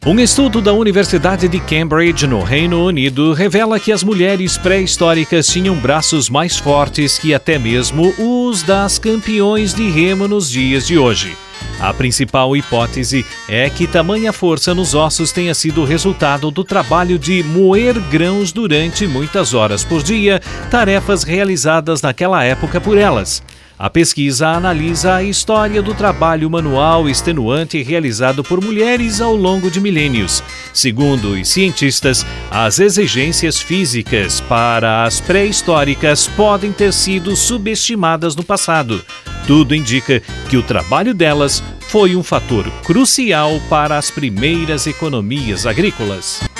Um estudo da Universidade de Cambridge, no Reino Unido, revela que as mulheres pré-históricas tinham braços mais fortes que até mesmo os das campeões de remo nos dias de hoje. A principal hipótese é que tamanha força nos ossos tenha sido resultado do trabalho de moer grãos durante muitas horas por dia, tarefas realizadas naquela época por elas. A pesquisa analisa a história do trabalho manual extenuante realizado por mulheres ao longo de milênios. Segundo os cientistas, as exigências físicas para as pré-históricas podem ter sido subestimadas no passado. Tudo indica que o trabalho delas foi um fator crucial para as primeiras economias agrícolas.